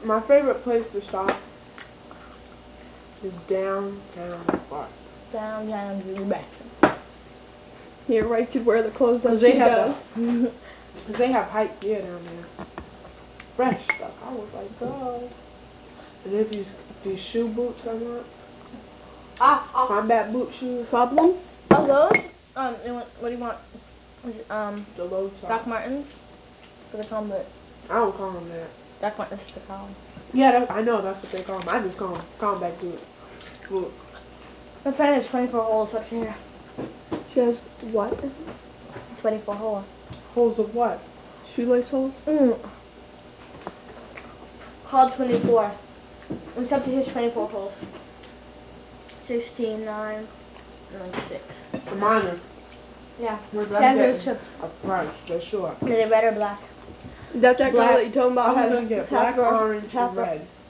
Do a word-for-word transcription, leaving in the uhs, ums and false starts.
My favorite place to shop is downtown Boston. Downtown Julie Here, right to where the clothes that they she have does. the, Cause they have hype gear down there. Fresh stuff. I was like, God. And there's these these shoe boots I want. Ah, ah. Combat boot shoes. Problem? Are those? Um, you want, what do you want? Um, The low top. Doc Martens? For the combat. I don't call them that. Doc Martens is the column. Yeah, that, I know that's what they call them. I just call them combat boot. boot. My friend has twenty-four holes up here. She has what? twenty-four holes. Holes of what? Shoelace holes? Mm. Called twenty-four. It's up to his twenty-four holes. sixteen, nine, and six. The minor. Yeah. Was That that goes to. a price for sure. Is it red or black? Is that that girl Black. that you told me I about was had gonna get black, half a- orange, half and a- red.